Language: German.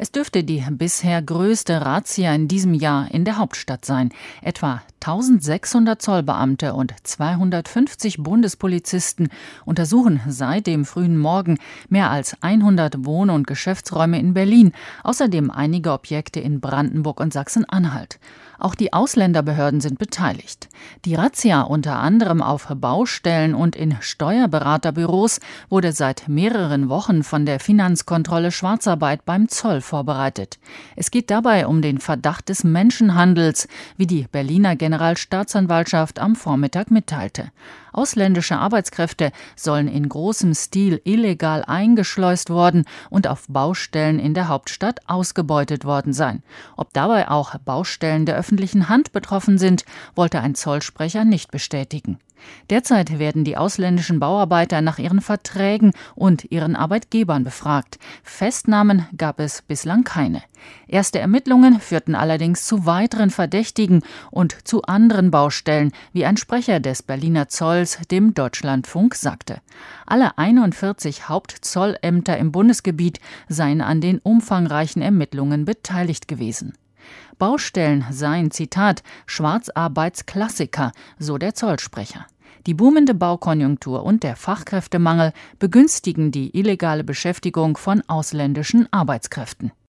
Es dürfte die bisher größte Razzia in diesem Jahr in der Hauptstadt sein. Etwa 1600 Zollbeamte und 250 Bundespolizisten untersuchen seit dem frühen Morgen mehr als 100 Wohn- und Geschäftsräume in Berlin, außerdem einige Objekte in Brandenburg und Sachsen-Anhalt. Auch die Ausländerbehörden sind beteiligt. Die Razzia unter anderem auf Baustellen und in Steuerberaterbüros wurde seit mehreren Wochen von der Finanzkontrolle Schwarzarbeit beim Zoll vorbereitet. Es geht dabei um den Verdacht des Menschenhandels, wie die Berliner Generalstaatsanwaltschaft am Vormittag mitteilte. Ausländische Arbeitskräfte sollen in großem Stil illegal eingeschleust worden und auf Baustellen in der Hauptstadt ausgebeutet worden sein. Ob dabei auch Baustellen der öffentlichen Hand betroffen sind, wollte ein Zollsprecher nicht bestätigen. Derzeit werden die ausländischen Bauarbeiter nach ihren Verträgen und ihren Arbeitgebern befragt. Festnahmen gab es bislang keine. Erste Ermittlungen führten allerdings zu weiteren Verdächtigen und zu anderen Baustellen, wie ein Sprecher des Berliner Zolls dem Deutschlandfunk sagte. Alle 41 Hauptzollämter im Bundesgebiet seien an den umfangreichen Ermittlungen beteiligt gewesen. Baustellen seien, Zitat, Schwarzarbeitsklassiker, so der Zollsprecher. Die boomende Baukonjunktur und der Fachkräftemangel begünstigen die illegale Beschäftigung von ausländischen Arbeitskräften.